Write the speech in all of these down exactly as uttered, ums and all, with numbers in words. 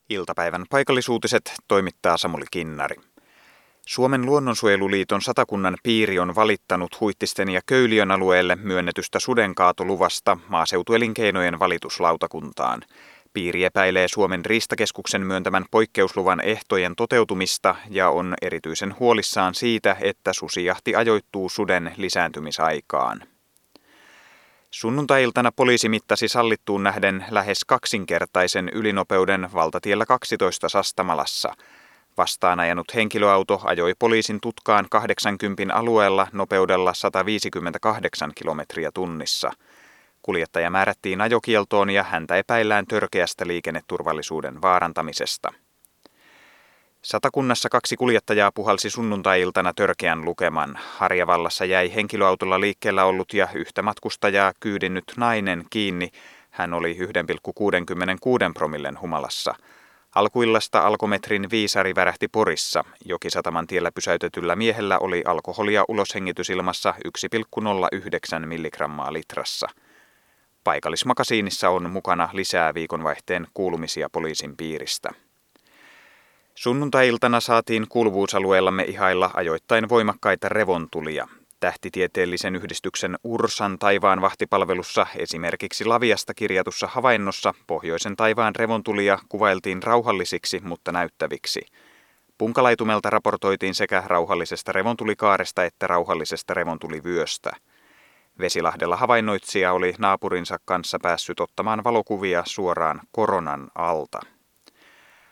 Iltapäivän paikallisuutiset toimittaa Samuli Kinnari. Suomen luonnonsuojeluliiton Satakunnan piiri on valittanut Huittisten ja Köyliön alueelle myönnetystä sudenkaatoluvasta maaseutuelinkeinojen valituslautakuntaan. Piiri epäilee Suomen riistakeskuksen myöntämän poikkeusluvan ehtojen toteutumista ja on erityisen huolissaan siitä, että susijahti ajoittuu suden lisääntymisaikaan. Sunnuntai-iltana poliisi mittasi sallittuun nähden lähes kaksinkertaisen ylinopeuden valtatiellä kaksitoista Sastamalassa. Vastaan ajanut henkilöauto ajoi poliisin tutkaan kahdeksankymmentä alueella nopeudella sata viisikymmentäkahdeksan kilometriä tunnissa. Kuljettaja määrättiin ajokieltoon ja häntä epäillään törkeästä liikenneturvallisuuden vaarantamisesta. Satakunnassa kaksi kuljettajaa puhalsi sunnuntai-iltana törkeän lukeman. Harjavallassa jäi henkilöautolla liikkeellä ollut ja yhtä matkustajaa kyydinnyt nainen kiinni. Hän oli yksi pilkku kuusikymmentäkuusi promillen humalassa. Alkuillasta alkometrin viisari värähti Porissa. Jokisataman tiellä pysäytetyllä miehellä oli alkoholia uloshengitysilmassa yksi pilkku nolla yhdeksän milligrammaa litrassa. Paikallismakasiinissa on mukana lisää viikonvaihteen kuulumisia poliisin piiristä. Sunnuntai-iltana saatiin kuuluvuusalueellamme ihailla ajoittain voimakkaita revontulia. Tähtitieteellisen yhdistyksen Ursan taivaan vahtipalvelussa esimerkiksi Laviasta kirjatussa havainnossa pohjoisen taivaan revontulia kuvailtiin rauhallisiksi, mutta näyttäviksi. Punkalaitumelta raportoitiin sekä rauhallisesta revontulikaaresta että rauhallisesta revontulivyöstä. Vesilahdella havainnoitsija oli naapurinsa kanssa päässyt ottamaan valokuvia suoraan koronan alta.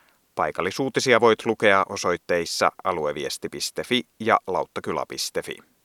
Paikallisuutisia voit lukea osoitteissa alueviesti piste fi ja lauttakylä piste fi.